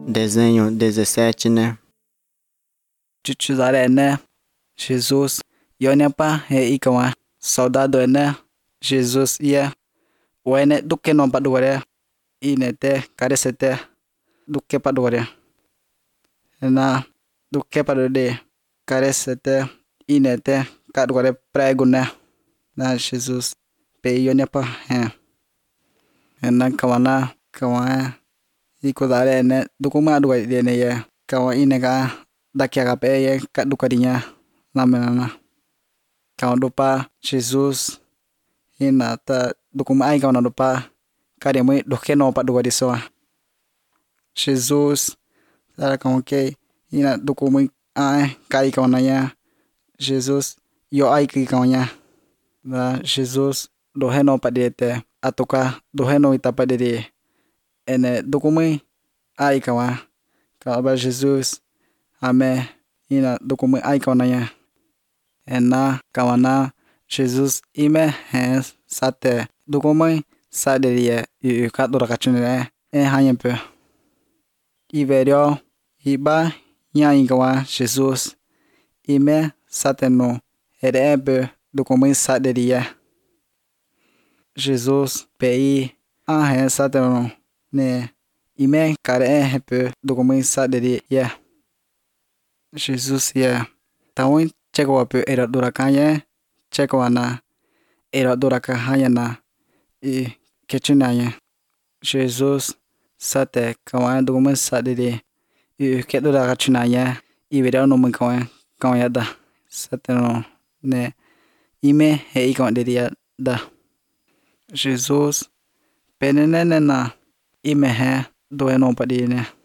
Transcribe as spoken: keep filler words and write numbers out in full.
Desenho dezessete, né? Chuchuzare né? Jesus. Yonyapa he ikawa. Soldado né? Jesus ia. Wene duke no padore. Inete karesete. Duke padore. Na duke padore. Karesete. Inete kadore prego né? Na Jesus. Pe yonyapa he. Na kawana kawa. Ikodare ne dukuma dua dene ya. Kawa ineka daqui a pouco é caducarinha na menina. Kau dupa Jesus ina ta dukum ai kau na dupa kare mui doke no pa dua disoa. Jesus tara kau ke ina dukum ai kai kau na ya. Jesus yo ai ki kau nya. Na Jesus dohe no pa diete atuka dohe no ita pa diri. Ene dukum ai kau kau ba Jesus ame ina dukum ai kau na ya. Ena kawana Jesus ime he sate dukumai saderia yu kadura kachune e hanyempe. Iverio iba nyai kawa Jesus ime sate no erebe dukumai saderia. Jesus pei a he sate no ne ime kare hepe dukumai saderia. Jesus ya tawin ceko ape era durakanya ceko ana era duraka hayana e kechinaya Jesus sate kawan duguma sadede e ke duraka chinaya e vera no mun kawan kawan ya da sate no ne ime he kawan dedia da Jesus penenene na ime he do no padine